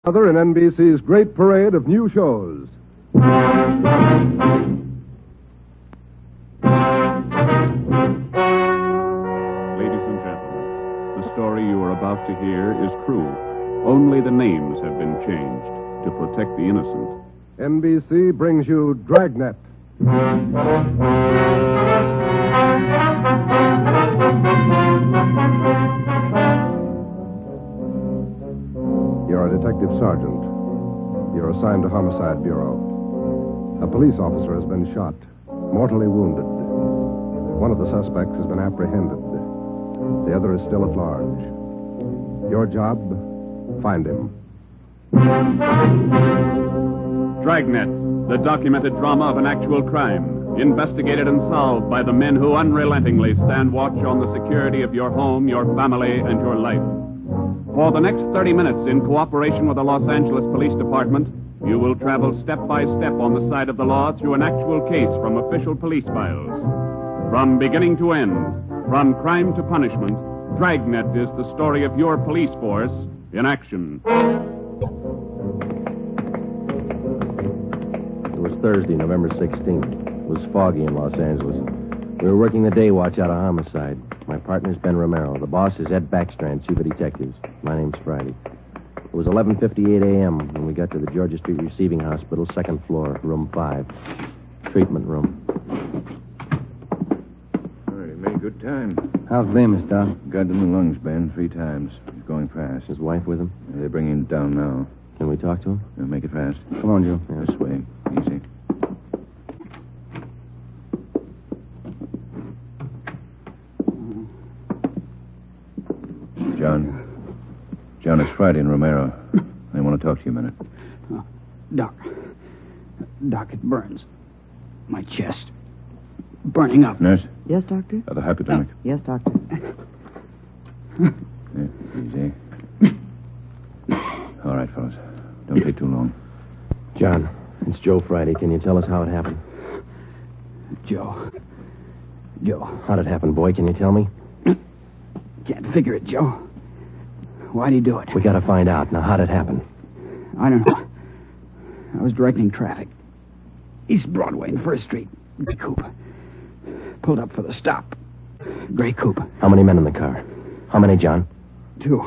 Other in NBC's great parade of new shows. Ladies and gentlemen, the story you are about to hear is true. Only the names have been changed to protect the innocent. NBC brings you Dragnet. You're a detective sergeant. You're assigned to Homicide Bureau. A police officer has been shot, mortally wounded. One of the suspects has been apprehended. The other is still at large. Your job, find him. Dragnet, the documented drama of an actual crime, investigated and solved by the men who unrelentingly stand watch on the security of your home, your family, and your life. For the next 30 minutes, in cooperation with the Los Angeles Police Department, you will travel step by step on the side of the law through an actual case from official police files. From beginning to end, from crime to punishment, Dragnet is the story of your police force in action. It was Thursday, November 16th. It was foggy in Los Angeles. We were working the day watch out of Homicide. My partner's Ben Romero. The boss is Ed Backstrand, chief of detectives. My name's Friday. It was 11:58 a.m. when we got to the Georgia Street Receiving Hospital, second floor, room 5. Treatment room. All right, he made good time. How's Bemis, Doc? Got in the lungs, Ben, 3 times. He's going fast. His wife with him? They're bringing him down now. Can we talk to him? Now make it fast. Come on, Joe. This way. Easy. John, it's Friday and Romero. I want to talk to you a minute. Doc, it burns. My chest. Burning up. Nurse? Yes, Doctor? The hypodermic. Yes, Doctor. Yeah, easy. All right, fellas. Don't take too long. John, it's Joe Friday. Can you tell us how it happened? Joe. How'd it happen, boy? Can you tell me? Can't figure it, Joe. Why'd he do it? We gotta find out. Now, how'd it happen? I don't know. I was directing traffic. East Broadway and First Street. Gray coupe. Pulled up for the stop. Gray coupe. How many men in the car? How many, John? 2.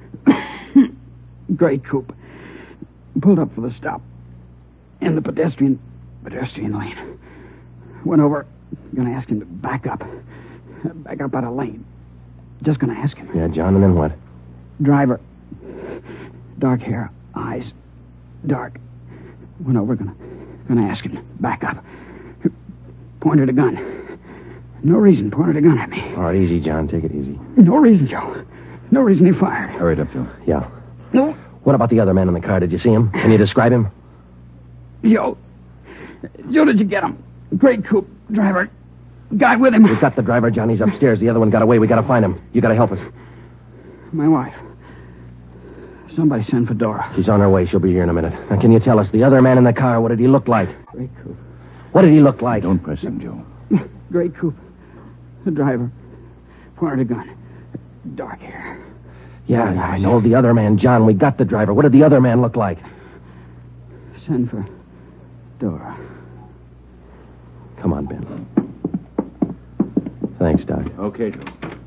Gray coupe. Pulled up for the stop. In the pedestrian lane. Went over. Gonna ask him to back up. Back up out of lane. Just gonna ask him. Yeah, John, and then what? Driver. Dark hair. Eyes. Dark. Went over. Gonna ask him to back up. Pointed a gun. No reason. Pointed a gun at me. All right, easy, John. Take it easy. No reason, Joe. No reason he fired. Hurry it up, Joe. Yeah. No. What about the other man in the car? Did you see him? Can you describe him? Joe, did you get him? Gray coupe. Driver. Guy with him. We've got the driver, John. He's upstairs. The other one got away. We gotta find him. You gotta help us. My wife. Somebody send for Dora. She's on her way. She'll be here in a minute. Now, can you tell us, the other man in the car, what did he look like? Gray coupe. What did he look like? Don't press him, Joe. Gray coupe. The driver. Pointed a gun. Dark hair. Yeah, I know. The other man, John. We got the driver. What did the other man look like? Send for Dora. Come on, Ben. Thanks, Doc. Okay, Joe.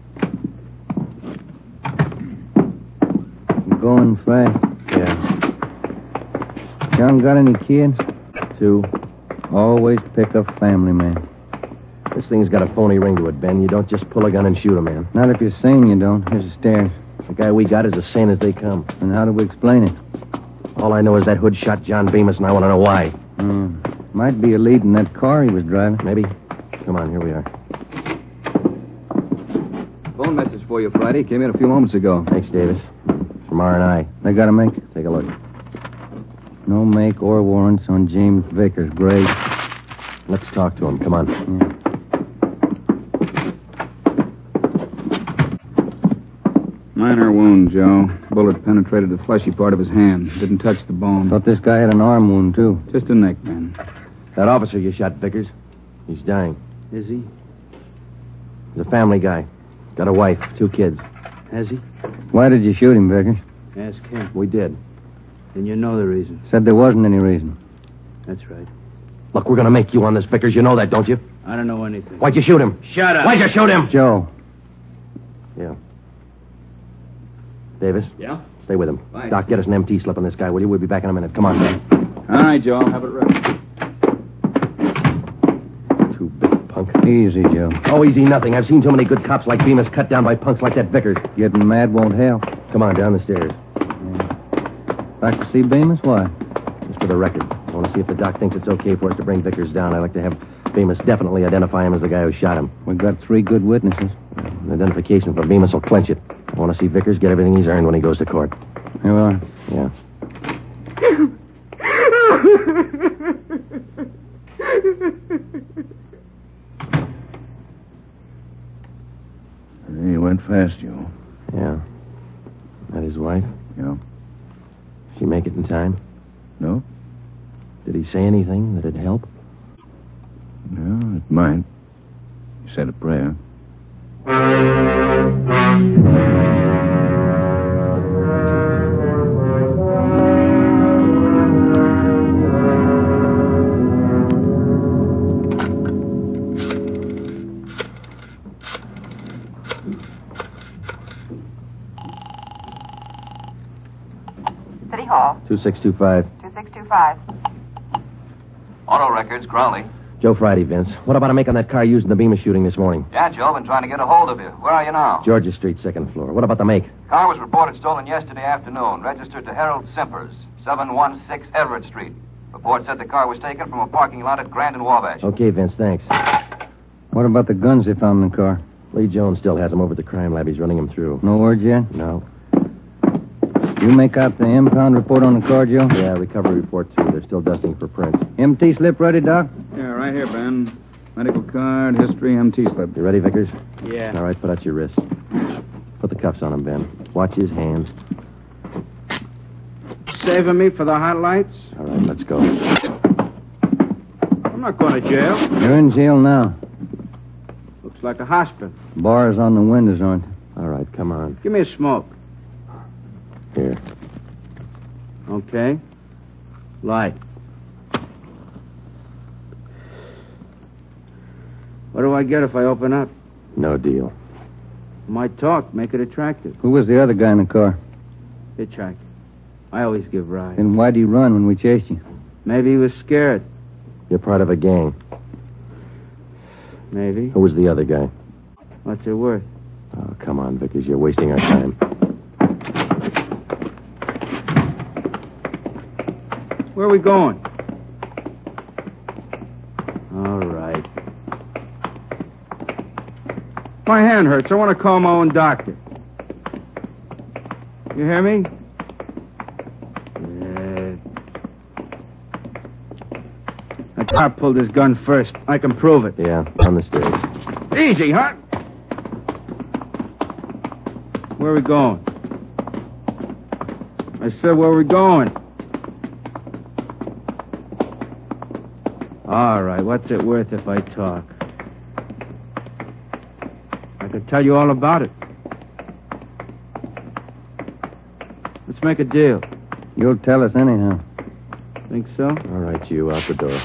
Going fast. Yeah. John got any kids? 2. Always pick up family, man. This thing's got a phony ring to it, Ben. You don't just pull a gun and shoot a man. Not if you're sane, you don't. Here's the stairs. The guy we got is as sane as they come. And how do we explain it? All I know is that hood shot John Bemis, and I want to know why. Might be a lead in that car he was driving. Maybe. Come on, here we are. Phone message for you, Friday. Came in a few moments ago. Thanks, Davis. From R&I. They got a make? Take a look. No make or warrants on James Vickers. Great. Let's talk to him. Come on. Yeah. Minor wound, Joe. Bullet penetrated the fleshy part of his hand. Didn't touch the bone. Thought this guy had an arm wound, too. Just a neck, man. That officer you shot, Vickers, he's dying. Is he? He's a family guy. Got a wife, 2 kids. Has he? Why did you shoot him, Vickers? Ask him. We did. Then you know the reason. Said there wasn't any reason. That's right. Look, we're going to make you on this, Vickers. You know that, don't you? I don't know anything. Why'd you shoot him? Shut up. Why'd you shoot him? Joe. Yeah. Davis? Yeah? Stay with him. Fine. Doc, get us an MT slip on this guy, will you? We'll be back in a minute. Come on, Ben. All right, Joe. I'll have it ready. Too big punk. Easy, Joe. Oh, easy nothing. I've seen too many good cops like Bemis cut down by punks like that Vickers. Getting mad won't help. Come on, down the stairs. Like to see Bemis? Why? Just for the record. I want to see if the doc thinks it's okay for us to bring Vickers down. I'd like to have Bemis definitely identify him as the guy who shot him. We've got 3 good witnesses. An identification for Bemis will clinch it. I want to see Vickers get everything he's earned when he goes to court. Here we are. Yeah. He went fast, Joe. Yeah. That his wife? Yeah. She make it in time? No? Did he say anything that'd help? No, it might. He said a prayer. City Hall. 2625. 2625. Auto records, Crowley. Joe Friday, Vince. What about a make on that car used in the Bemis shooting this morning? Yeah, Joe, been trying to get a hold of you. Where are you now? Georgia Street, 2nd floor. What about the make? Car was reported stolen yesterday afternoon. Registered to Harold Simpers, 716 Everett Street. Report said the car was taken from a parking lot at Grand and Wabash. Okay, Vince, thanks. What about the guns they found in the car? Lee Jones still has them over at the crime lab. He's running them through. No word yet? No. You make out the impound report on the car, Joe? Yeah, recovery report, too. They're still dusting for prints. MT slip ready, Doc? Yeah, right here, Ben. Medical card, history, MT slip. You ready, Vickers? Yeah. All right, put out your wrists. Put the cuffs on him, Ben. Watch his hands. Saving me for the hot lights? All right, let's go. I'm not going to jail. You're in jail now. Looks like a hospital. Bars on the windows, aren't there? All right, come on. Give me a smoke. Here. Okay. Light. What do I get if I open up? No deal. Might talk, make it attractive. Who was the other guy in the car? Hitchhike. I always give rides. Then why'd he run when we chased you? Maybe he was scared. You're part of a gang. Maybe. Who was the other guy? What's it worth? Oh, come on, Vickers. You're wasting our time. Where are we going? All right. My hand hurts. I want to call my own doctor. You hear me? That cop pulled his gun first. I can prove it. Yeah, on the stairs. Easy, huh? Where are we going? I said, where are we going? All right, what's it worth if I talk? I could tell you all about it. Let's make a deal. You'll tell us anyhow. Think so? All right, you, out the door.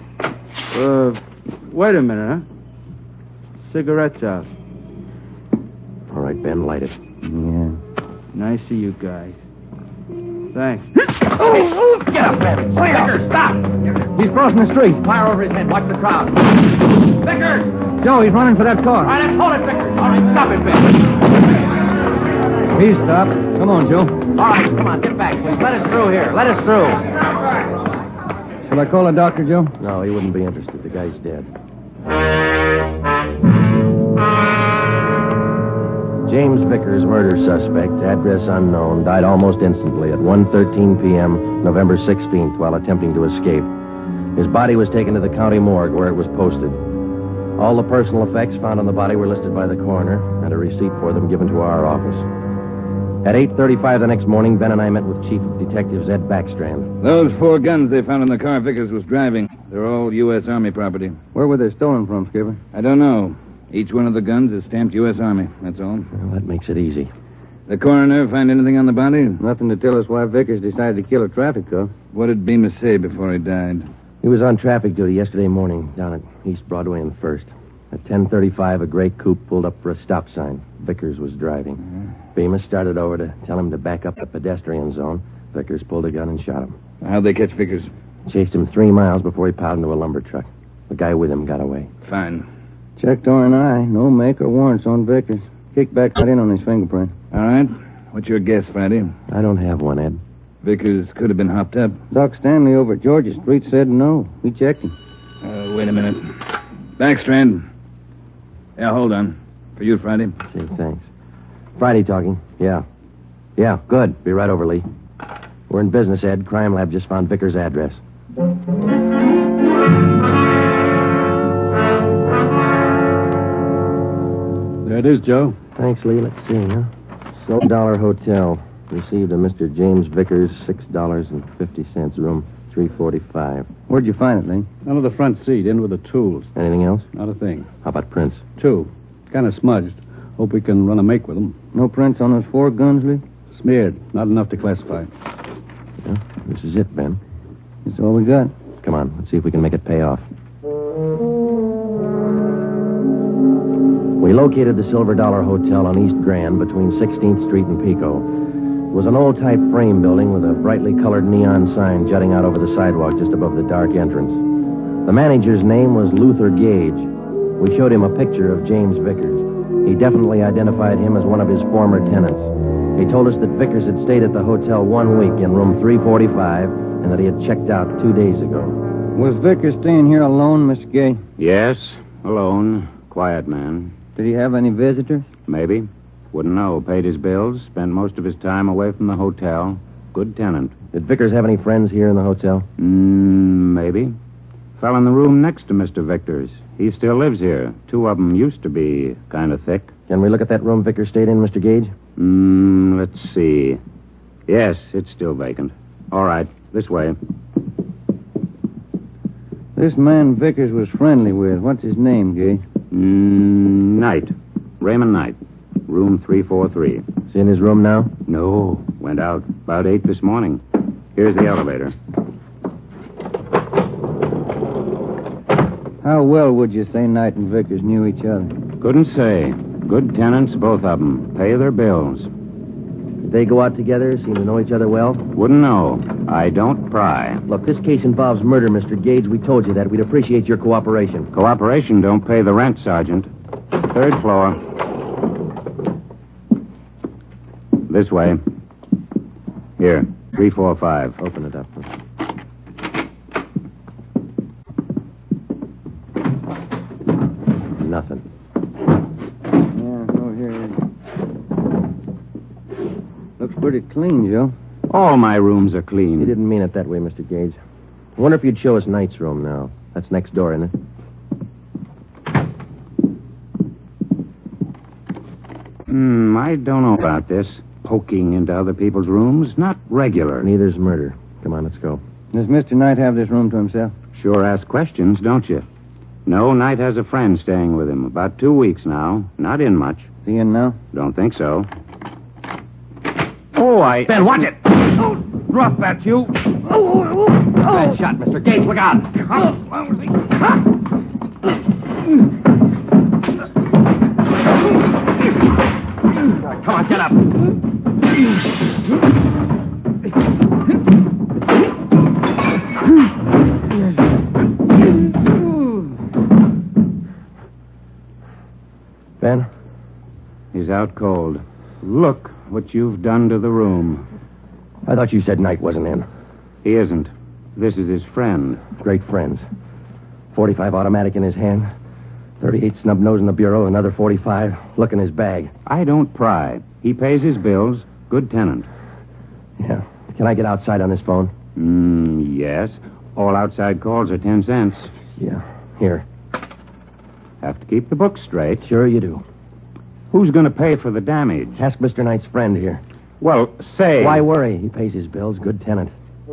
Wait a minute, huh? Cigarettes out. All right, Ben, light it. Yeah. Nice of you guys. Thanks. Get up, Ben. Vickers, stop! He's crossing the street. Fire over his head. Watch the crowd. Vickers! Joe, he's running for that car. All right, let's hold it, Vickers. All right, stop it, Ben. He's stopped. Come on, Joe. All right, come on, get back, please. Let us through here. Let us through. Shall I call a doctor, Joe? No, he wouldn't be interested. The guy's dead. James Vickers, murder suspect, address unknown, died almost instantly at 1:13 p.m., November 16th, while attempting to escape. His body was taken to the county morgue where it was posted. All the personal effects found on the body were listed by the coroner, and a receipt for them given to our office. At 8:35 the next morning, Ben and I met with Chief of Detectives Ed Backstrand. Those 4 guns they found in the car Vickers was driving. They're all U.S. Army property. Where were they stolen from, Skipper? I don't know. Each one of the guns is stamped U.S. Army, that's all. Well, that makes it easy. The coroner find anything on the body? Nothing to tell us why Vickers decided to kill a traffic cop. What did Bemis say before he died? He was on traffic duty yesterday morning down at East Broadway and First. At 10:35, a gray coupe pulled up for a stop sign. Vickers was driving. Bemis started over to tell him to back up the pedestrian zone. Vickers pulled a gun and shot him. How'd they catch Vickers? Chased him 3 miles before he piled into a lumber truck. The guy with him got away. Fine. Checked R&I. No make or warrants on Vickers. Kickback right in on his fingerprint. All right. What's your guess, Friday? I don't have one, Ed. Vickers could have been hopped up. Doc Stanley over at Georgia Street said no. We checked him. Wait a minute. Backstrand. Yeah, hold on. For you, Friday. Gee, thanks. Friday talking. Yeah. Yeah, good. Be right over, Lee. We're in business, Ed. Crime Lab just found Vickers' address. There it is, Joe. Thanks, Lee. Let's see, huh? $12 Hotel. Received a Mr. James Vickers, $6.50, room 345. Where'd you find it, Lee? Under the front seat, in with the tools. Anything else? Not a thing. How about prints? 2. Kind of smudged. Hope we can run a make with them. No prints on those 4 guns, Lee? Smeared. Not enough to classify. Yeah, this is it, Ben. That's all we got. Come on, let's see if we can make it pay off. We located the Silver Dollar Hotel on East Grand between 16th Street and Pico. It was an old-type frame building with a brightly colored neon sign jutting out over the sidewalk just above the dark entrance. The manager's name was Luther Gage. We showed him a picture of James Vickers. He definitely identified him as one of his former tenants. He told us that Vickers had stayed at the hotel 1 week in room 345 and that he had checked out 2 days ago. Was Vickers staying here alone, Mr. Gay? Yes, alone. Quiet man. Did he have any visitors? Maybe. Wouldn't know. Paid his bills, spent most of his time away from the hotel. Good tenant. Did Vickers have any friends here in the hotel? Maybe. Fell in the room next to Mr. Vickers. He still lives here. 2 of them used to be kind of thick. Can we look at that room Vickers stayed in, Mr. Gage? Let's see. Yes, it's still vacant. All right, this way. This man Vickers was friendly with. What's his name, Gage? Knight. Raymond Knight. Room 343. Is he in his room now? No. Went out about 8 this morning. Here's the elevator. How well would you say Knight and Vickers knew each other? Couldn't say. Good tenants, both of them. Pay their bills. Did they go out together? Seem to know each other well? Wouldn't know. I don't pry. Look, this case involves murder, Mr. Gage. We told you that. We'd appreciate your cooperation. Cooperation don't pay the rent, Sergeant. 3rd floor. This way. Here, 345. Open it up. Nothing. Yeah, oh, here it is. Looks pretty clean, Joe. All my rooms are clean. You didn't mean it that way, Mr. Gage. I wonder if you'd show us Knight's room now. That's next door, isn't it? I don't know about this. Poking into other people's rooms. Not regular. Neither's murder. Come on, let's go. Does Mr. Knight have this room to himself? Sure ask questions, don't you? No, Knight has a friend staying with him. About 2 weeks now. Not in much. Is he in now? Don't think so. Oh, Ben, watch it! Oh, drop that, you! Bad shot, Mr. Gage. Look out! Come on, get up! Ben? He's out cold. Look what you've done to the room. I thought you said Knight wasn't in. He isn't. This is his friend. Great friends. 45 automatic in his hand. 38 snub nose in the bureau. Another 45. Look in his bag. I don't pry. He pays his bills. Good tenant. Yeah. Can I get outside on this phone? Yes. All outside calls are 10 cents. Yeah. Here. Have to keep the books straight. Sure you do. Who's going to pay for the damage? Ask Mr. Knight's friend here. Well, say... Why worry? He pays his bills. Good tenant.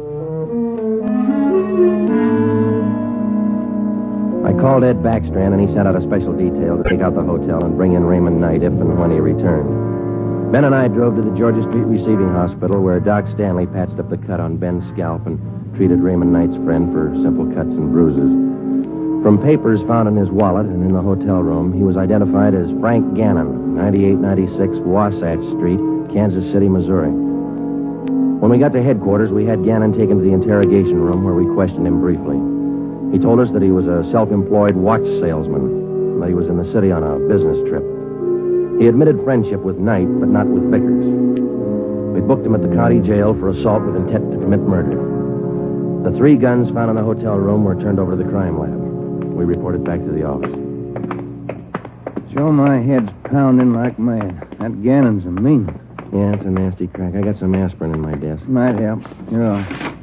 I called Ed Backstrand, and he sent out a special detail to take out the hotel and bring in Raymond Knight if and when he returned. Ben and I drove to the Georgia Street Receiving Hospital where Doc Stanley patched up the cut on Ben's scalp and treated Raymond Knight's friend for simple cuts and bruises. From papers found in his wallet and in the hotel room, he was identified as Frank Gannon, 9896 Wasatch Street, Kansas City, Missouri. When we got to headquarters, we had Gannon taken to the interrogation room where we questioned him briefly. He told us that he was a self-employed watch salesman, and that he was in the city on a business trip. He admitted friendship with Knight, but not with Vickers. We booked him at the county jail for assault with intent to commit murder. The 3 guns found in the hotel room were turned over to the crime lab. We reported back to the office. Joe, my head's pounding like mad. That Gannon's a mean one. Yeah, it's a nasty crack. I got some aspirin in my desk. Might help. You're on.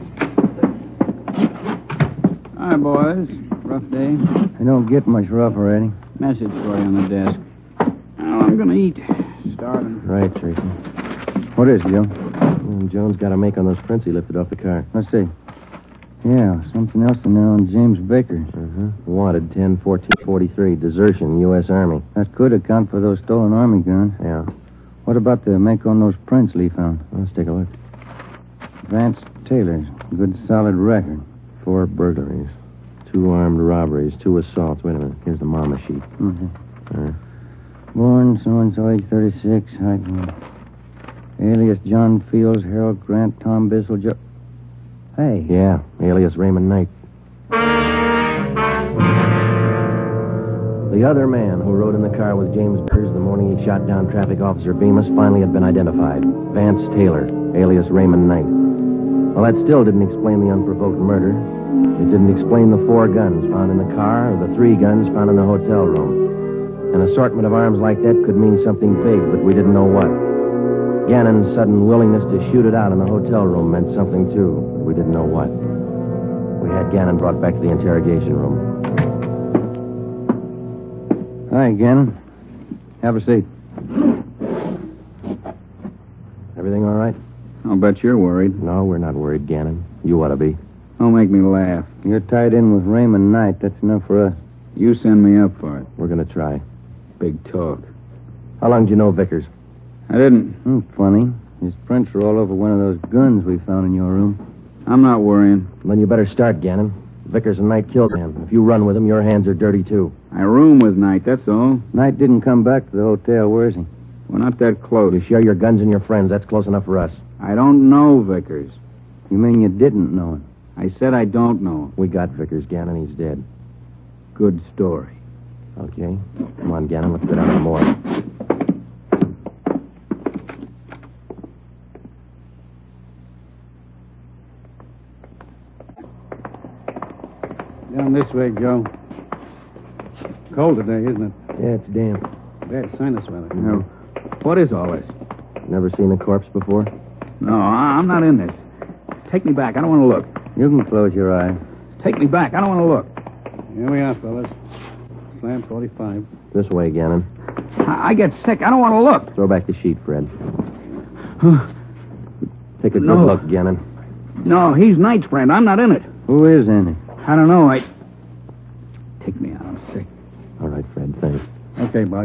Hi, boys. Rough day. I don't get much rougher, Eddie. Message for you on the desk. Now, I'm going to eat. Starving. Right, Tracy. What is it, Joe? Jones got a make on those prints he lifted off the car. Let's see. Yeah, something else in there on James Baker. Wanted 10-14-43, desertion, U.S. Army. That could account for those stolen Army guns. Yeah. What about the make on those prints Lee found? Let's take a look. Vance Taylor's. Good solid record. 4 burglaries, 2 armed robberies, 2 assaults. Wait a minute. Here's the mama sheet. Born so-and-so, age 36, height. Alias John Fields, Harold Grant, Tom Bissell, Joe... Hey. Yeah, alias Raymond Knight. The other man who rode in the car with James Vickers the morning he shot down Traffic Officer Bemis finally had been identified. Vance Taylor, alias Raymond Knight. Well, that still didn't explain the unprovoked murder. It didn't explain the 4 guns found in the car or the 3 guns found in the hotel room. An assortment of arms like that could mean something big, but we didn't know what. Gannon's sudden willingness to shoot it out in the hotel room meant something, too, but we didn't know what. We had Gannon brought back to the interrogation room. Hi, Gannon. Have a seat. Everything all right? I'll bet you're worried. No, we're not worried, Gannon. You ought to be. Don't make me laugh. You're tied in with Raymond Knight. That's enough for us. You send me up for it. We're going to try. Big talk. How long did you know Vickers? I didn't. Funny. His prints are all over one of those guns we found in your room. I'm not worrying. Then you better start, Gannon. Vickers and Knight killed him. If you run with him, your hands are dirty, too. I room with Knight, that's all. Knight didn't come back to the hotel. Where is he? We're not that close. You share your guns and your friends. That's close enough for us. I don't know Vickers. You mean you didn't know him? I said I don't know him. We got Vickers, Gannon. He's dead. Good story. Okay. Come on, Gannon. Let's go down to the morgue. Down this way, Joe. Cold today, isn't it? Yeah, it's damp. Bad sinus weather. Now, what is all this? Never seen a corpse before? No, I'm not in this. Take me back. I don't want to look. You can close your eyes. Take me back. I don't want to look. Here we are, fellas. Slam 45. This way, Gannon. I get sick. I don't want to look. Throw back the sheet, Fred. Take a good No. look, Gannon. No, he's Knight's friend. I'm not in it. Who is in it? I don't know. Take me out. I'm sick. All right, Fred. Thanks. Okay, boys.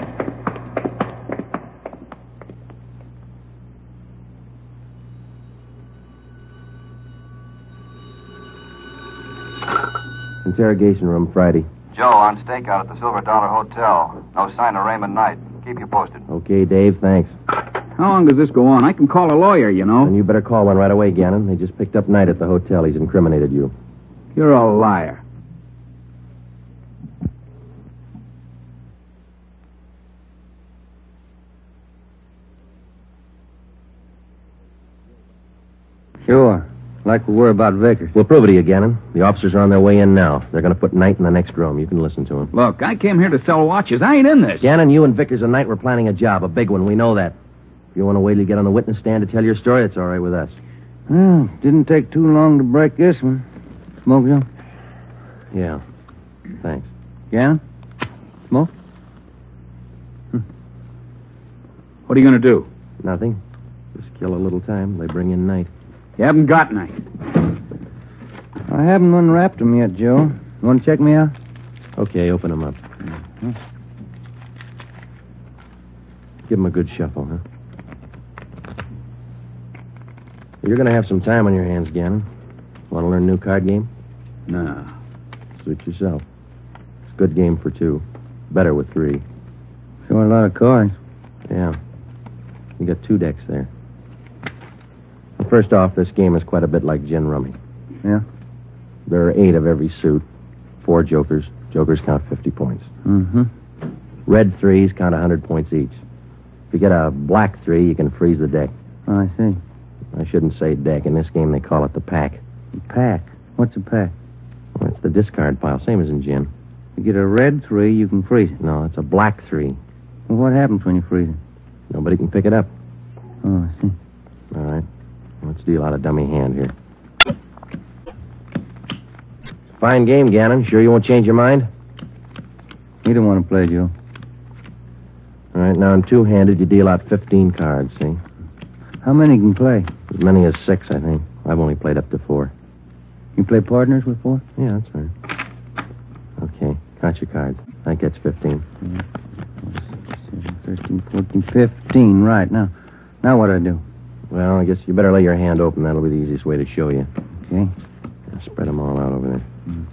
Interrogation room, Friday. Joe, on stakeout at the Silver Dollar Hotel. No sign of Raymond Knight. Keep you posted. Okay, Dave. Thanks. How long does this go on? I can call a lawyer, you know. And you better call one right away, Gannon. They just picked up Knight at the hotel. He's incriminated you. You're a liar. Sure. Like we were about Vickers. We'll prove it to you, Gannon. The officers are on their way in now. They're going to put Knight in the next room. You can listen to them. Look, I came here to sell watches. I ain't in this. Gannon, you and Vickers and Knight were planning a job, a big one. We know that. If you want to wait till you get on the witness stand to tell your story, it's all right with us. Well, didn't take too long to break this one. Smoke, Joe? Yeah. Thanks. Gannon? Smoke? What are you going to do? Nothing. Just kill a little time. They bring in Knight. You haven't got Knight. I haven't unwrapped him yet, Joe. You want to check me out? Okay, open them up. Give him a good shuffle, huh? You're going to have some time on your hands, Gannon. Want to learn a new card game? No. Suit yourself. It's a good game for two. Better with three. Sure, a lot of cards. Yeah. You got 2 decks there. Well, first off, this game is quite a bit like gin rummy. Yeah? There are 8 of every suit. 4 jokers. Jokers count 50 points. Mm-hmm. Red 3s count 100 points each. If you get a black 3, you can freeze the deck. Oh, I see. I shouldn't say deck. In this game, they call it the pack. The pack? What's a pack? Well, it's the discard pile, same as in gin. You get a red 3, you can freeze it. No, it's a black 3. Well, what happens when you freeze it? Nobody can pick it up. Oh, I see. All right. Let's deal out a dummy hand here. Fine game, Gannon. Sure you won't change your mind? You don't want to play, Joe. All right, now in two-handed, you deal out 15 cards, see? How many can play? As many as 6, I think. I've only played up to 4. You play partners with 4? Yeah, that's right. Okay, count your cards. I think that's 15. 13, 14, 15. Right, now what do I do? Well, I guess you better lay your hand open. That'll be the easiest way to show you. Okay. Now, spread them all out over there.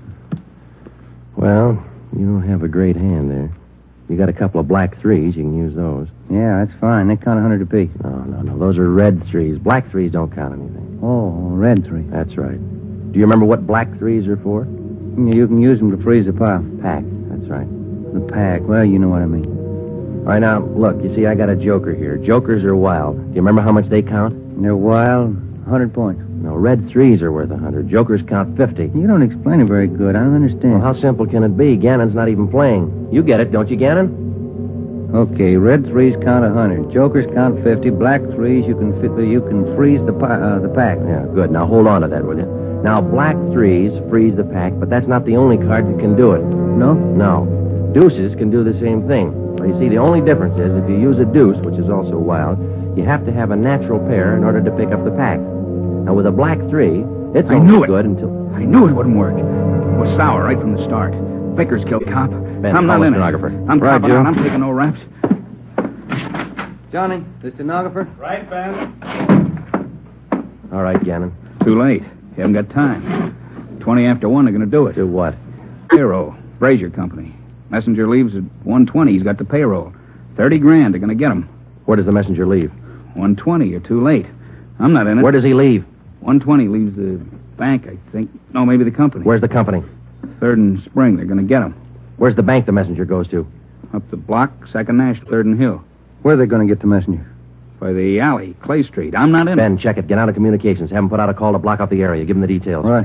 Well, you don't have a great hand there. You got a couple of black 3s. You can use those. Yeah, that's fine. They count 100 apiece. No. Those are red 3s. Black 3s don't count anything. Oh, red 3. That's right. Do you remember what black 3s are for? You can use them to freeze the pile. Pack. That's right. The pack. Well, you know what I mean. All right, now, look. You see, I got a joker here. Jokers are wild. Do you remember how much they count? They're wild. 100 points. No, red 3s are worth 100. Jokers count 50. You don't explain it very good. I don't understand. Well, how simple can it be? Gannon's not even playing. You get it, don't you, Gannon? Okay, red 3s count 100. Jokers count 50. Black 3s, you can freeze the pack. Yeah, good. Now hold on to that, will you? Now, black 3s freeze the pack, but that's not the only card that can do it. No? No. Deuces can do the same thing. Well, you see, the only difference is if you use a deuce, which is also wild, you have to have a natural pair in order to pick up the pack. Now, with a black 3, it's only good until... I knew it wouldn't work. It was sour right from the start. Vickers killed cop. Ben, I'm not in it. stenographer. I'm Right, copping Joe. out. I'm taking no raps. Johnny, the stenographer? Right, Ben? All right, Gannon. Too late. You haven't got time. 20 after 1, they're going to do it. Do what? Payroll. Brazier Company. Messenger leaves at 1:20. He's got the payroll. 30 grand. They're going to get him. Where does the messenger leave? 1:20. You're too late. I'm not in it. Where does he leave? 1:20 leaves the bank, I think. No, maybe the company. Where's the company? 3rd and Spring. They're going to get him. Where's the bank the messenger goes to? Up the block, 2nd National, 3rd and Hill. Where are they going to get the messenger? By the alley, Clay Street. I'm not in it. Ben, check it. Get out of communications. Have him put out a call to block off the area. Give him the details. All right.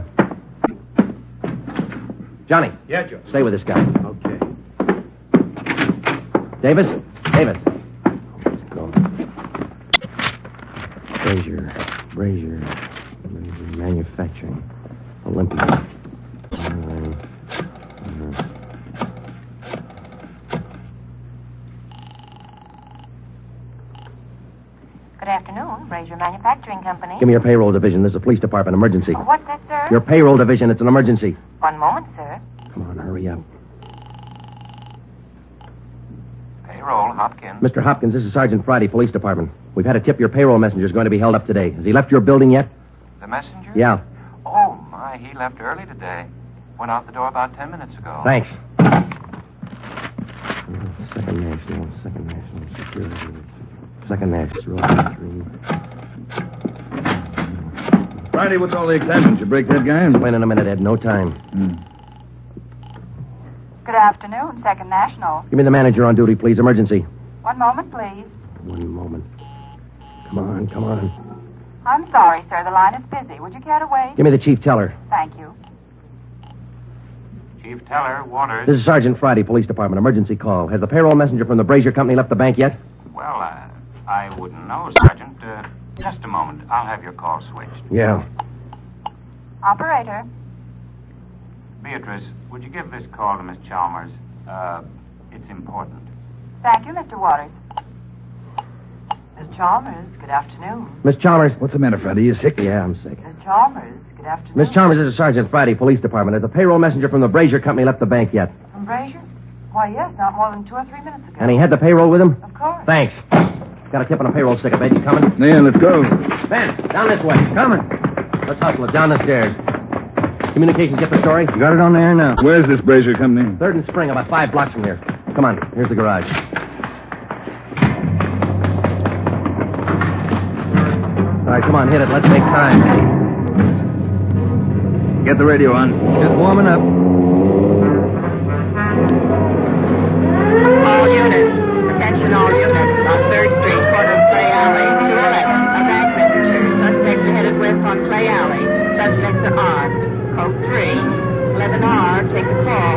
Johnny. Yeah, Joe. Stay with this guy. Okay. Davis. Let's go. Brazier Manufacturing. Olympia. Good afternoon, Brazier Manufacturing Company. Give me your payroll division. This is a police department emergency. What's that, sir? Your payroll division. It's an emergency. One moment, sir. Come on, hurry up. Payroll, Hopkins. Mr. Hopkins, this is Sergeant Friday, Police Department. We've had a tip your payroll messenger's going to be held up today. Has he left your building yet? The messenger? Yeah. Oh, my, he left early today. Went out the door about 10 minutes ago. Thanks. Second National Security. Second National. Friday, what's all the excitement? You break that guy? Explain in a minute, Ed. No time. Good afternoon, 2nd National. Give me the manager on duty, please. Emergency. One moment, please. One moment. Come on. I'm sorry, sir. The line is busy. Would you care to wait? Give me the chief teller. Thank you. Chief Teller, Waters. This is Sergeant Friday, Police Department. Emergency call. Has the payroll messenger from the Brazier Company left the bank yet? Well, I wouldn't know, Sergeant. Just a moment. I'll have your call switched. Yeah. Operator. Beatrice, would you give this call to Miss Chalmers? It's important. Thank you, Mr. Waters. Miss Chalmers, good afternoon. Miss Chalmers. What's the matter, Friday? You sick? Yeah, I'm sick. Miss Chalmers, good afternoon. Miss Chalmers, this is Sergeant Friday, Police Department. Has the payroll messenger from the Brazier Company left the bank yet? From Brazier's? Why, yes, not more than 2 or 3 minutes ago. And he had the payroll with him? Of course. Thanks. Got a tip on a payroll sticker, Ben. You coming? Yeah, let's go. Ben, down this way. Coming. Let's hustle it down the stairs. Communications get the story? Got it on the air now. Where's this Brazier Company? 3rd and Spring, about 5 blocks from here. Come on, here's the garage. All right, come on, hit it. Let's make time. Get the radio on. Just warming up. All units. Attention all units. On 3rd Street, corner of Clay Alley, 211. A bank messenger. Suspects are headed west on Clay Alley. Suspects are armed. Code 3. 11R. Take the call.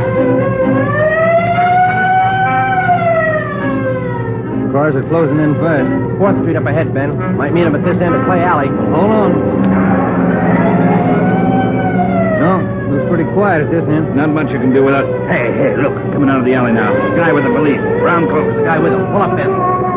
Cars are closing in fast. 4th Street up ahead, Ben. Might meet him at this end of Clay Alley. Hold on. No, it was pretty quiet at this end. Not much you can do without... Hey, look. Coming out of the alley now. Guy with the police. Brown coat. The guy with him. Pull up, Ben.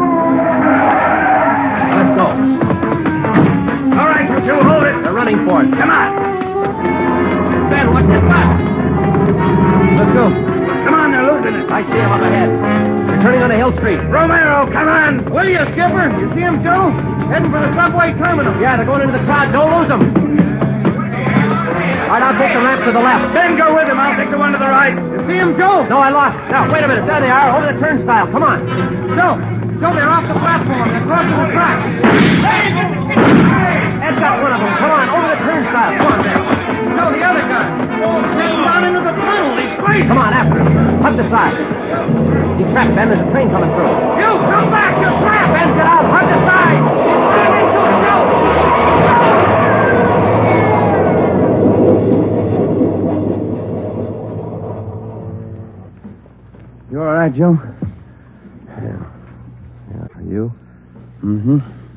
Now, let's go. All right, you two, hold it. They're running for it. Come on. Ben, what's this about? Let's go. Come on, they're losing it. I see him up ahead. They're turning on the Hill Street. Romero, come on. Will you, Skipper? You see him, Joe? Heading for the subway terminal. Yeah, they're going into the crowd. Don't lose them. All right, I'll take the ramp to the left. Ben, go with him. I'll take the one to the right. You see him, Joe? No, I lost. Now, wait a minute. There they are, over the turnstile. Come on. Joe, they're off the platform. They're crossing the tracks. Ed's got one of them. Come on, over the turnstile. Come on, Ben. Joe, the other guy. He's down into the tunnel. He's straight. Come on, after him. Hug the side. He's trapped, Ben. There's a train coming through. You, come back. You're trapped. Ben, get out. Hug the side. You all right, Joe? Yeah. Are you? Mm-hmm.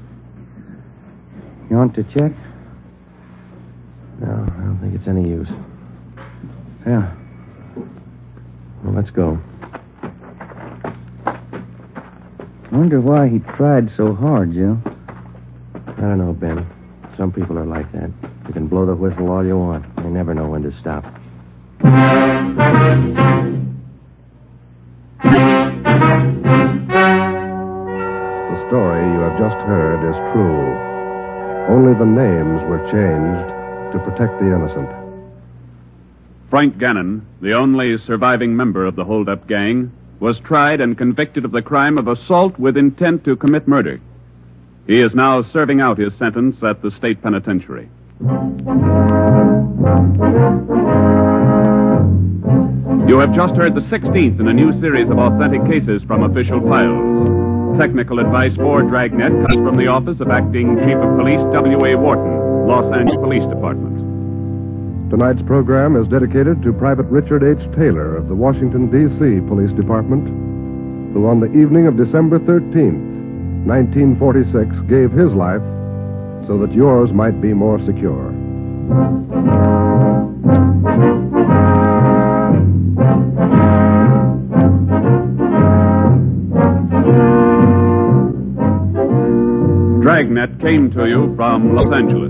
You want to check? No, I don't think it's any use. Yeah. Well, let's go. Wonder why he tried so hard, Joe. I don't know, Ben. Some people are like that. You can blow the whistle all you want. They never know when to stop. The story you have just heard is true. Only the names were changed to protect the innocent. Frank Gannon, the only surviving member of the hold-up gang, was tried and convicted of the crime of assault with intent to commit murder. He is now serving out his sentence at the state penitentiary. You have just heard the 16th in a new series of authentic cases from official files. Technical advice for Dragnet comes from the office of Acting Chief of Police W.A. Wharton, Los Angeles Police Department. Tonight's program is dedicated to Private Richard H. Taylor of the Washington, D.C. Police Department, who on the evening of December 13th, 1946, gave his life so that yours might be more secure. Dragnet came to you from Los Angeles.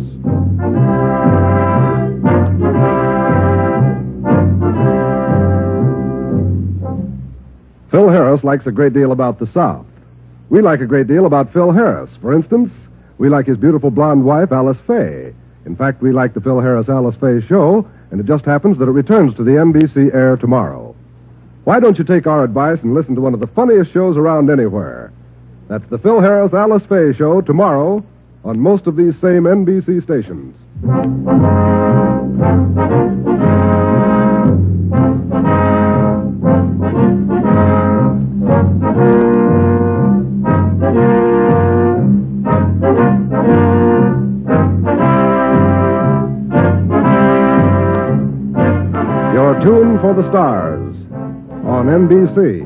Phil Harris likes a great deal about the South. We like a great deal about Phil Harris. For instance, we like his beautiful blonde wife, Alice Faye. In fact, we like the Phil Harris-Alice Faye show, and it just happens that it returns to the NBC air tomorrow. Why don't you take our advice and listen to one of the funniest shows around anywhere? That's the Phil Harris-Alice Faye show tomorrow on most of these same NBC stations. Your tune for the stars on NBC.